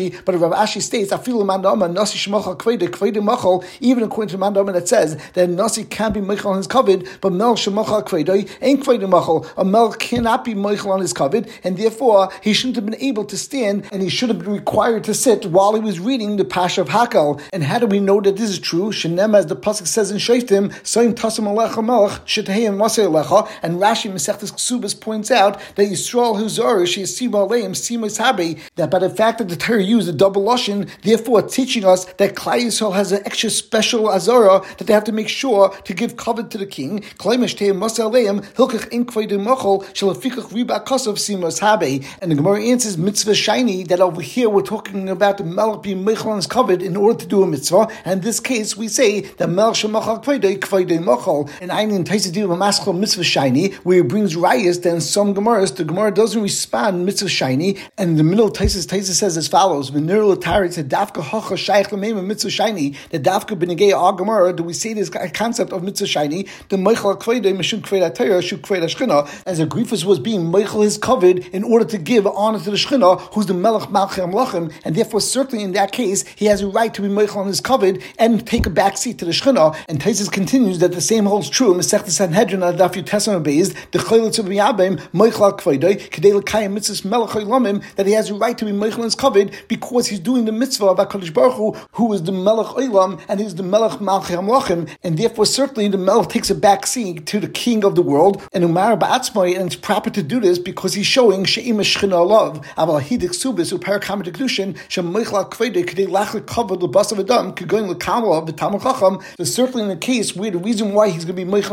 Ashi states, Afilu Mandama Nasi Shmocha Kveda Machal, even according to Mandama that says that Nasi can't be Mechal on his covet, but Mel Shemocha Kveda ain't Kveda Machal. A Mel cannot be Mechal on his covet, and therefore he shouldn't have been able to stand, and he should have been required to sit while he was reading the Pasha of Hakel. And how do we know that this is true? Shenem, as the pasuk says in Shoftim, Soim Tasam Alecha Melech Shetayim Masei Alecha, and Rashi Masechtas Ksubas points out that Yisrael Huzarish is Sima Aleim Simos Habi, that by the fact that the Torah used a double lashon, therefore teaching us that Klal Yisrael has an extra special azara that they have to make sure to give covet to the king. Klaimesh Teim Masei Aleim Hilkach In Kveidim Machol Shalafikach Riba Kasav Simos Habi. And the Gemara answers mitzvah shiny, that over here we're talking about the Melech being Mechal on his covet in order to do a mitzvah. And in this case we say that Melech Shemachal Kveidim Machal. And Einin Taisa Diva Maschal mitzvah shiny, where it brings rayas, then some Gemaras, the Gemara doesn't respond mitzvah shiny, and in the middle Taisa says as follows: V'nir l'tarit dafka hacha shaykh l'meim mitzvah shiny. The dafka b'negei our Gemara, do we say this concept of mitzvah shiny? The Meichel Kveidim Mishum Kveidat Torah Shu Kveidat Shechina, as a Agrifas was being Meichel his covet in order to give honor to the Shechina, who's the Melech Malchei Amlachim, and therefore certainly in that case he has a right to be Meichel on his covet and take a back seat to the Shechina. And Taisa continues that the same holds true in Masechtas Sanhedrin Daf Yud Beis, the Chayil to Miyabim Meichel Kveidim Kedei L'Kayim Mitzvahs Melech Olamim, that he has a right to be Meichel in his covet because he's doing the mitzvah of HaKadosh Baruch who is the Melech Olam and he's the Melech Malchei Amlachim, and therefore certainly the Melech takes a back seat to the king of the world, and Umar Ba'atzmai, and it's proper to do this because he's showing She'im Shechina Alav Aval Hidik Subis Uparakam Kedushin Shem Meichel Kveidim Kedei Lachlik Kavod L'Basav Adam Kegoin L'Kamala V'Talmud Chacham. So certainly in the case where the reason why he's going to be Meichel in his covet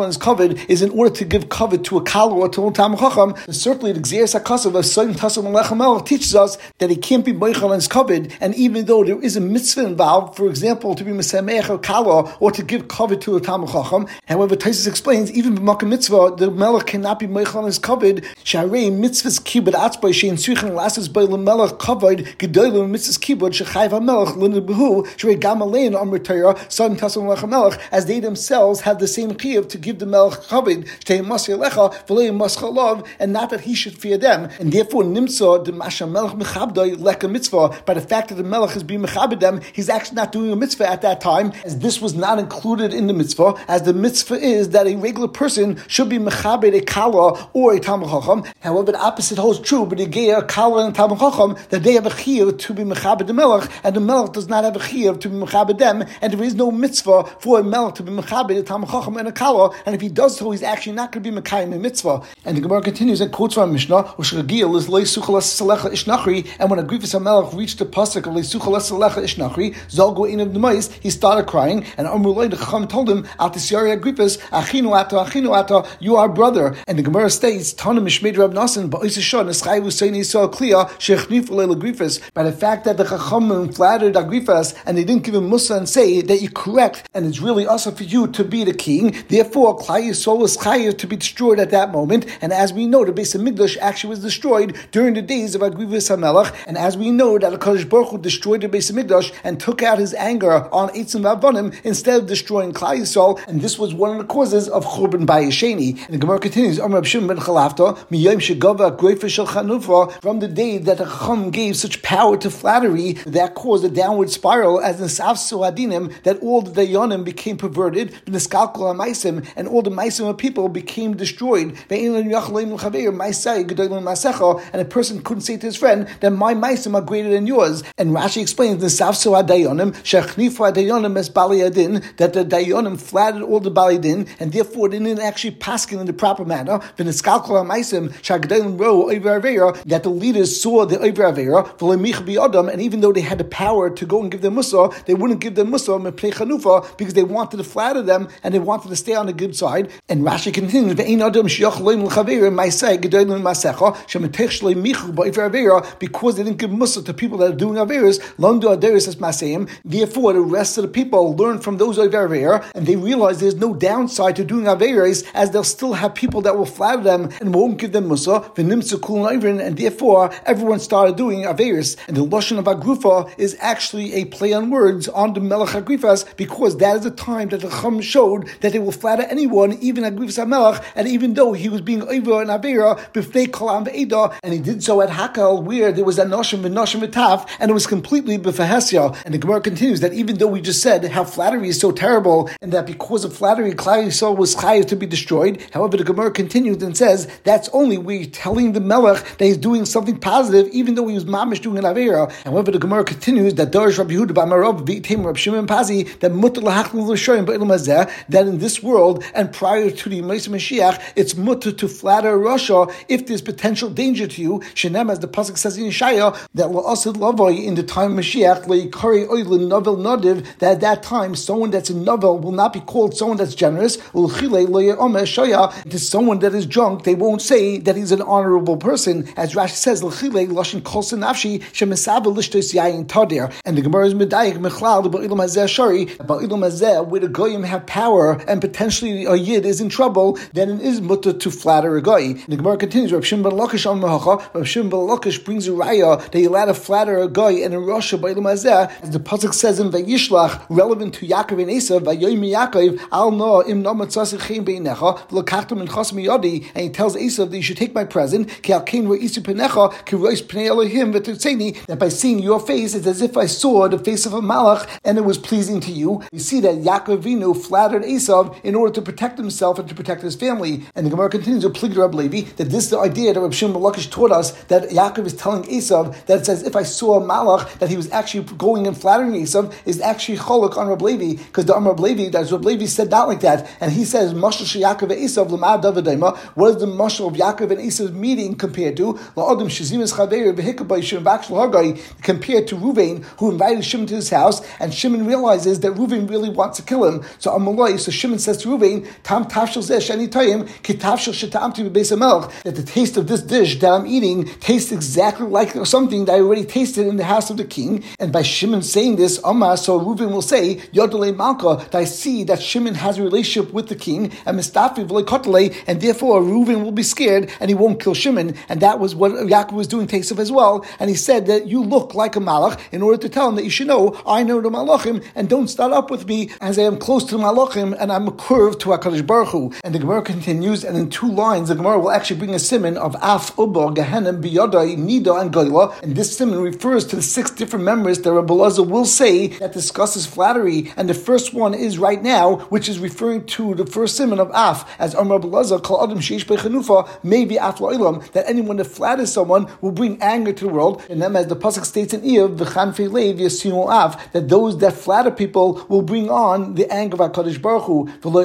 kavod is in order to give kavod to a kala or to a Talmid Chacham. Certainly the Gzeir Sakasav of Soim Tasam Melech HaMelech teaches us that he can't be Meichel on his kavod, and even though there is a mitzvah involved, for example, to be Mesameach or Kala or to give kavod to a Talmid Chacham. However, Taisus explains even b'makam mitzvah the Melech cannot be Meichel on his kavod. Sharei mitzvahs kibud atzbay shein suichin lasses by the Melech kavod gedolim mitzvahs kibud shechayv HaMelech lined behu sharei gam alein amr Torah Soim Tasam Melech HaMelech, as they themselves have the same chiyuv to give the Melech kavod shtei masir lecha v'lei maschalav, and not that he should fear them, and therefore nimtza the masha Melech mechabdai leka mitzvah. By the fact that the Melech is being mechabed them, he's actually not doing a mitzvah at that time, as this was not included in the mitzvah, as the mitzvah is that a regular person should be mechabed a kala or a Talmid Chacham. However, the opposite holds true, but a kala and Talmid Chacham, that they have a chiyuv to be mechabed the Melech, and the Melech does not have a chiyuv to be mechabed them, and there is no mitzvah for a Melech to be mechabed a Talmid Chacham and a kala, and if he does so, he's actually not going to be mekayim a mitzvah. And the Gemara continues and quotes from Mishnah, and when Agrifas HaMelech reached the pasuk of Leisuchal Salecha Ishnachri, Zalgo in of the mice, he started crying, and Amrulay the Chacham told him, Al Tisyari Agrifas, Achinu Ata, you are brother. And the Gemara states, Tana Mishmei Rab Nasan, Ba'isashah, Neschai Husaini Yisrael Kliya, Shechnif Leil Agrifas, by the fact that the Chachamim flattered Agrifas, and they didn't give him Musa and say that you're correct, and it's really also for you to be the king. Therefore, Klai Yisrael is chayav to be destroyed at that moment. And as we know, the Beis Hamikdash actually was destroyed during the days of Agrifas HaMelech. And as we know that HaKadosh Baruch Hu destroyed the Beis Hamikdash and took out his anger on Eitzim V'Avonim instead of destroying Klai Yisrael, and this was one of the causes of Churban Bayis Sheni. And the Gemara continues, Amar Reb Shimon ben Chalafta, Miyom Shegava Groifa Shel Chanufra, from the day that the Chacham gave such power to flattery, that caused a downward spiral as the Safsu Hadinim, that all the Dayanim became perverted, and the Skalkal HaMaisim, and all the Maisim of people became destroyed. And a person couldn't say to his friend that my Maisim are greater than yours. And Rashi explains the Safsu Hadayanim, Shechnifu Hadayanim es Bali Adin, that the Dayanim flattered all the Bali Din, and therefore they didn't actually paskin in the proper manner. That the leaders saw the Oiver Avera, and even though they had the power to go and give them Musa, they wouldn't give them Musa because they wanted to flatter them and they wanted to stay on the good side. And Rashi continues, because they didn't give Musa to people that are doing Averas, therefore the rest of the people learned from those Oiver Avera, and they realized there's no downside to doing Averas, as they'll still have people that will flatter them and won't give them Musa, and therefore everyone started doing Averis. And the Lashon of Agrufa is actually a play on words on the Melech Agrifas, because that is the time that the Chacham showed that they will flatter anyone, even Agrifas HaMelech, and even though he was being over and Avera, b'fnei kol am ve'eda, and he did so at Hakel, where there was a Noshim v'Noshim v'Taf, and it was completely b'fahesya. And the Gemara continues that even though we just said how flattery is so terrible, and that because of flattery, Klai Yisrael was chayav to be destroyed, however, the Gemara continues and says that's only we telling the Melech that he's doing something positive, even though he was mamish doing an Avera. However, the Gemara continues that Darish Rabbi Yehuda b'Amarav v'Item Rabbi Shimon Pazi, that mutter lahachnu l'shoyim ba'ilum hazeh, that in this world and prior to the Moshe Mashiach, it's mutter to flatter Russia if there's potential danger to you. Shenem, as the pasuk says in Yeshaya, that la'asid lavoi in the time of Mashiach le'ikari oilin novel nadiv, that at that time someone that's a novel will not be called someone that's generous. Ulchile lo'ye'omer shoya, to someone that is drunk, they won't say that he's an honorable person, as Rashi says l'chile lashon kol senafshi shemesavel lishtos yayin tadir. And the Gemara is medayik mechlal ba'ilum hazeh shari, ba'ilum hazeh, where the goyim have power and potentially a yid is in trouble, then it is mutter to flatter a guy. The Gemara continues, Rav Shimon ben Lakish on Mehacha, Rav Shimon ben Lakish brings a raya that you're allowed to flatter a guy, and in Russia ba'ilum hazeh, as the pasuk says in Vayishlach, relevant to Yaakov and Esav, Vayoyim Yaakov al no im no matzasich chein beinecha v'lakachtam min chas miyadi, and he tells Esav that you should take my present, ki al kein ro'isu penecha ki ro'is pnei Elohim v'tutzeni, that by seeing your face it's as if I saw the face of a malach and it was pleasing to you. You see that Yaakov Avinu flattered Esav in order to protect himself and to protect his family. And the Gemara continues with Plig Rab Levi that this is the idea that Reb Shimon ben Lakish taught us, that Yaakov is telling Esav that it's as if I saw a malach, that he was actually going and flattering Esav, is actually cholok on Rab Levi, because the Rab Levi, that Rab Levi said not like that, and he says Mashal she Yaakov and Esav l'mad davadayma. What is the mashal of Yaakov and Esav's meeting compared to la'adam shazimis chaver v'hikabay Shimon v'akshel hagai, compared to Ruvain, who invited Shimon to his house, and Shimon realizes that Ruvain really wants to kill him. So Amalai, so Shimon says to Ruvain, that the taste of this dish that I'm eating tastes exactly like something that I already tasted in the house of the king. And by Shimon saying this, so Reuven will say, Yodele Malka, that I see that Shimon has a relationship with the king, and Mistafi V'le, and therefore Reuven will be scared and he won't kill Shimon. And that was what Yaakov was doing to Esav as well. And he said that you look like a malach in order to tell him that you should know, I know the malachim, and don't start up with me as I am close to the malachim and I'm a curve to HaKadosh Baruch Hu. And the Gemara continues, and in 2 lines the Gemara will actually bring a siman of Af, Uba, Gehenim, Biyadai, Nida, and Goyla. And this siman refers to the 6 different members that Rabbi Elazar will say that discusses flattery. And the first one is right now, which is referring to the first siman of Af, as Rabbi Elazar, Kol Adam Sheish Bechanufa, maybe Af La'ilam, that anyone that flatters someone will bring anger to the world. And then as the pasuk states in Iyov, V'chanfei Leiv Yasinu Av, that those that flatter people will bring on the anger of HaKadosh Baruch Hu.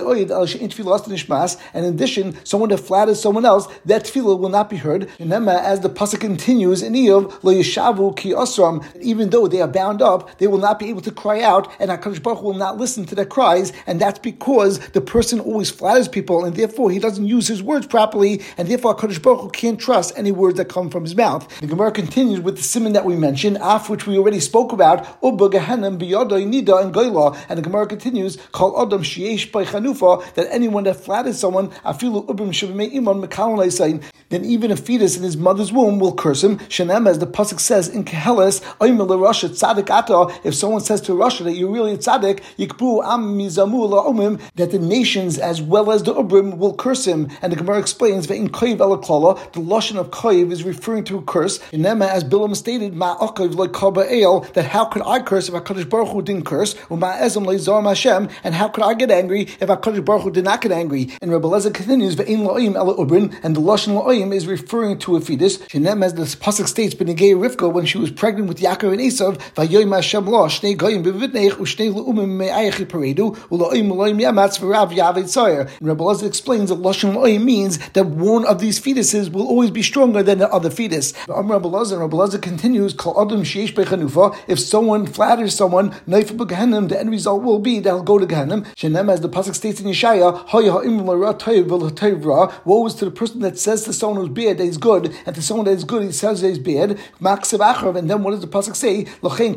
And in addition, someone that flatters someone else, that tefillah will not be heard. And then as the pasuk continues in Iyov, Lo Yeshavu Ki Osram, even though they are bound up, they will not be able to cry out, and HaKadosh Baruch Hu will not listen to their cries. And that's because the person always flatters people, and therefore he doesn't use his words properly, and therefore HaKadosh Baruch Hu can't trust any words that come from his mouth. The Gemara continues with the siman that we mentioned, Af, which we already spoke about, Uba, Gehenim, Biyadai, Nida, and Goyla. And the Gemara continues, Kol Adam Sheyesh Bei Chanufa, that anyone that flatters someone, Afilu Ubim Shavimei Iman Mekalon Leisain, then even a fetus in his mother's womb will curse him. Shenem, as the pasuk says in Keheles, Oimel Rasha Tzadik Ata, if someone says to Rasha that you're really a tzaddik, Yikbu Am Mizamu La'omim, that the nations as well as the Ubrim will curse him. And the Gemara explains that in Koiv Elaklala, the lashon of Koiv is referring to a curse. Nema, as Bilam stated, Ma Okav like Kaba El, that how could I curse if HaKadosh Baruch Hu didn't curse? Uma Ezem Leizar Hashem, and how could I get angry if HaKadosh Baruch Hu did not get angry? And Rabbi Elazar continues, Ve'in La'im Ela Ubrin, and the lashon La'im is referring to a fetus. Shenem, as the pasuk states, Benegei Rivka, when she was pregnant with Yaakov and Esav, Vayoyim Hashem Lo, Shnei Goyim Bevitneich, Ushnei Le'umim Me'ayechi Paredu, U'La'im La'im Yamatz V'Rav Yavet Tzayir. And Rabbi Elazar explains that lashon La'im means that one of these fetuses will always be stronger than the other fetus. Rabbi Elazar continues, Kol Adam Sheish Bechanufa, if someone flatters someone, Neifa B'Gehenim, the end result will be that he'll go to Gehenim. Shenem, as the pasuk states in Yeshaya, woe is to the person that says to someone who's bad that he's good, and to someone that is good he says that he's bad. And then what does the pasuk say?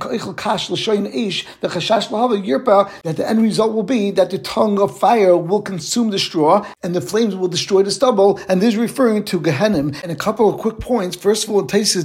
That the end result will be that the tongue of fire will consume the straw, and the flames will destroy the stubble, and this is referring to Gehenim. And a couple of quick points. First of all,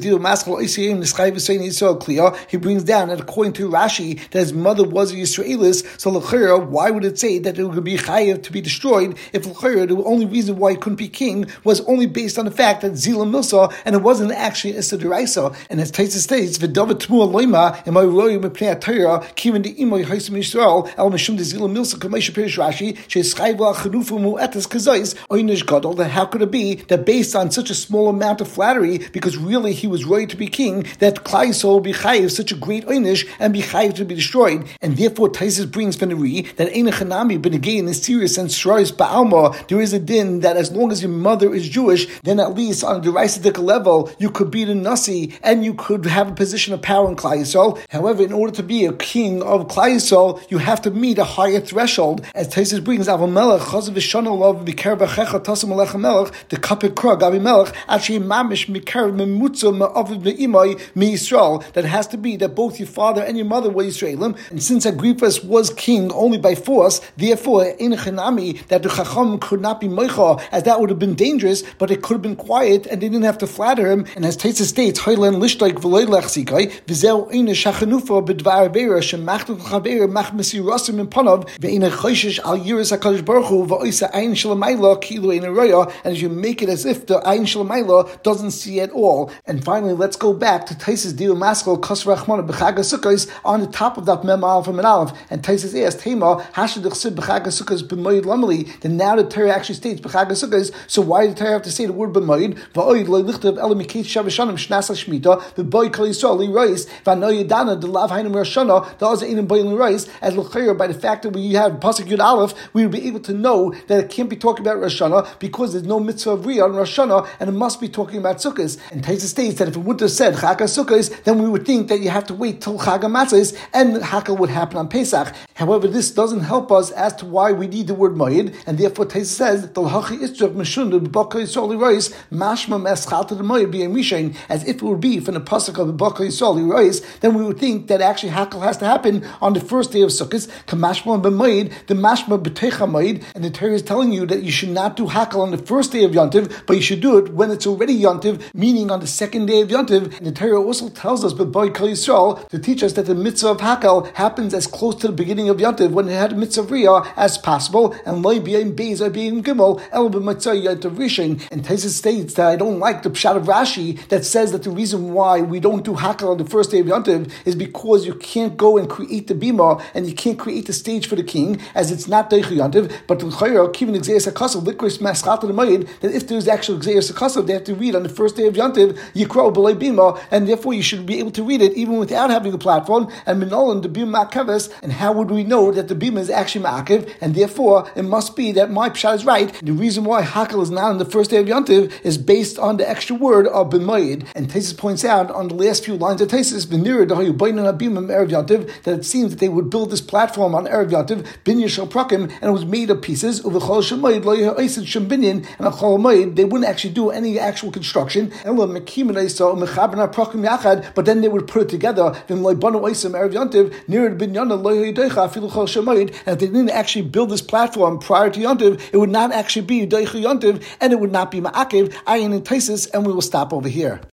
he brings down that according to Rashi, that his mother was a Yisraelis, so l'chayra, why would it say that it would be chayiv to be destroyed if l'chayra, the only reason why he couldn't be king was only based on the fact that Zila Milsa, and it wasn't actually Issa Deraisa. And as Taisa states, V'davat Tmua Loima, and my royal Mepnei Torah, Kivan de Imoy Haisim Yisrael, El Mishum de Zila Milsa, Kamesha Perish Rashi, Sheschayva Chanufu Mu'etas Kazais, Oynish Gadol, that how could it be that based on such a small amount of flattery, because really he was ready to be king, that Klai Yisrael will be chayiv such a great oynish and be chayiv to be destroyed. And therefore Taisus brings from the Ri that Ein Chanami Benegay in a serious and Shrois Ba'alma, there is a din that as long as your mother is Jewish, then at least on the Raisidik level you could be the Nasi and you could have a position of power in Klai Yisrael. However, in order to be a king of Klai Yisrael, you have to meet a higher threshold. As Taisus brings Avamelech Chazav V'Shana Lov B'Ker B'Checha Tasam Alech Melech the Kapit Krug Avimelech actually Mamish Mikar Memutza Ma'aviv Ne'imai Mi Yisrael, that has to be that both your father and your mother were Yisraelim, and since Agrippus was king only by force, therefore in Chanami that the Chacham could not be Moicha, as that would have been dangerous, but it could have been quiet and they didn't have to flatter him. And as Taisa states, Hoylen Lishtaik V'loy Lechzikai V'zeu Eine Shachanufa B'dvar Avera Shemachtu Chaver Machmesi Rasim in Panav Ve'ine Choishish Al Yiris HaKadosh Baruch Hu V'oisa Ein Shalamayla Kilo Eine Roya, and as you make it as if the Ein Shalamayla doesn't see at all. And finally, let's go back to Taisa's Dio Maskal Kos Rachmana B'Chag HaSukkos on the top of that Mem Aleph from an Aleph. And Taisa's asked, Hema Hashad Chsid B'Chag HaSukkos B'Moed Lamali. Then now the Torah actually states B'Chag HaSukkos. So why did the Torah have to say the word B'Moed? V'Oid Lo Lichtav Elamikit Shavashanim Shnasa Shmita V'Boy Kol Yisrael Li Reis V'Ano Yedana the Lav Hainam Roshana the Oza Einim Boy Li Reis. As L'Chayr, by the fact that we have Pasuk Yud Aleph, we will be able to know that it can't be talking about Rosh Hashanah because there's no mitzvah of Riyah on Rosh Hashanah, and it must be talking about Sukkos. And Taisa states that if it would have said Chag HaSukkos, then we would think that you have to wait till Chag HaMatzos, and Hakel would happen on Pesach. However, this doesn't help us as to why we need the word Moed, and therefore Taisa says, as if it would be from the pasuk of the Baka Yisrael Rois, then we would think that actually Hakel has to happen on the first day of Sukkot, Kamashma b'Moed, the Mashma b'Teicha Moed, and the Torah is telling you that you should not do Hakel on the first day of Yontiv, but you should do it when it's already Yontiv, meaning on the second day of Yontiv. And the Torah also tells us, but by Kal Yisrael, to teach us that the mitzvah of Hakel happens as close to the beginning of Yontiv, when it had a mitzvah of Riyah as possible, and Loi B'yim Beis or B'yim Gimel, El B'Matzah Yontiv Rishon. And Taisa states that I don't like the Pshat of Rashi that says that the reason why we don't do Hakel on the first day of Yontiv is because you can't go and create the bima, and you can't create the stage for the king, as it's not Deichu Yontiv, but the Chayra, Kivin Exeis HaKasav, Likris Maschat L'Mayid, that if there's actual Exeis HaKasav, they have to read on the first day of Yontiv, Yikro B'lei Bima, and therefore you should be able to read it even without having a platform, and Minolan, the Bima Ma'akeves, and how would we know that the bima is actually Ma'akev, and therefore it must be that my Pshat is right. The reason why Hakel is not on the first day of Yontiv is based on the extra word of B'mayid, and Taisus points out on the last few lines of Taisus, that it seems that they would build this platform on Erev Yontiv, Binyan Shel Prakim, and it was made of pieces, and they wouldn't actually do any actual construction, but then they would put it together, and if they didn't actually build this platform prior to Yontiv, it would not actually be Deichu Yontiv, and it would not be Ma'akev, Ayin and Taisus, and we will stop over here.